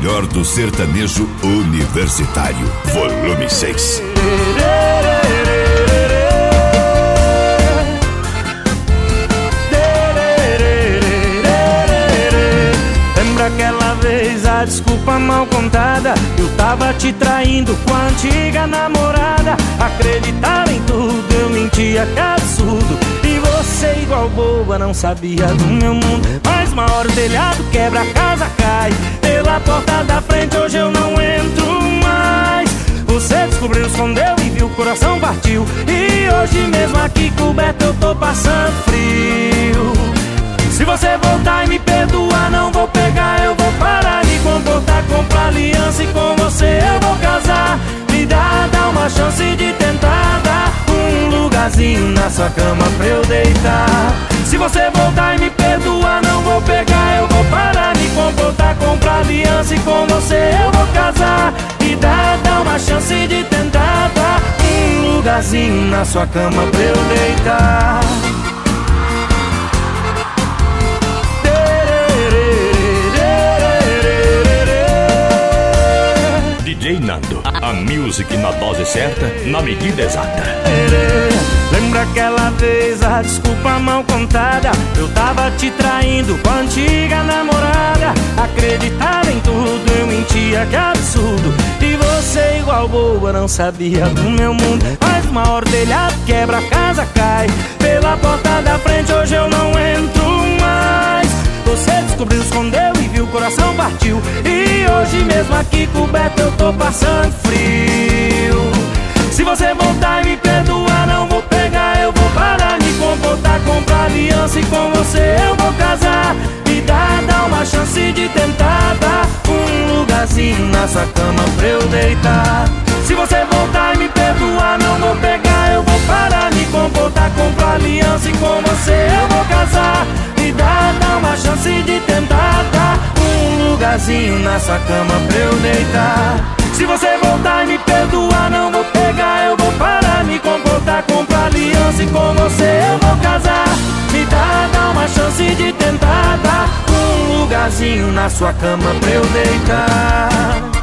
melhor do sertanejo universitário. Volume 6. Lembra aquela vez a desculpa mal contada? Eu tava te traindo com a antiga namorada. Acreditava em tudo, eu mentia, que absurdo. E você igual boba não sabia do meu mundo. Mas uma hora o telhado quebra, a casa cai. Pela porta da frente hoje eu não entro mais. Você descobriu, escondeu e viu, o coração partiu. E hoje mesmo aqui coberto eu tô passando frio. Se você voltar e me perdoar, não vou pegar, eu vou parar de comportar, comprar aliança e com você eu vou casar. Me dá uma chance de tentar dar um lugarzinho na sua cama pra eu deitar. Se você voltar e me perdoar, não vou pegar, eu vou parar de comportar, comprar aliança e com você eu vou casar. Me dá uma chance de tentar dar um lugarzinho na sua cama pra eu deitar. DJ Nando, a music na dose certa, na medida exata. Lembra aquela vez a desculpa mal contada? Eu tava te traindo com a antiga namorada. Acreditava em tudo, eu mentia, que absurdo. E você igual boba não sabia do meu mundo. Mas uma hora o telhado quebra, a casa cai. Pela porta da frente hoje eu não entro mais. Você descobriu, escondeu e viu, o coração partiu. E hoje mesmo aqui coberto eu tô passando frio. Se você voltar e me perdoar, não vou pegar, eu vou parar de comportar, comprar aliança e com você eu vou casar. Me dá uma chance de tentar dar um lugarzinho na sua cama pra eu deitar. Se você voltar e me perdoar, não vou pegar, eu vou parar de comportar, comprar aliança e com você eu vou casar. Me dá uma chance de tentar dar um lugarzinho na sua cama pra eu deitar. Se você voltar e me perdoar, não vou pegar, eu vou parar, me comportar, comprar aliança e com você eu vou casar. Me dá uma chance de tentar dar um lugarzinho na sua cama pra eu deitar.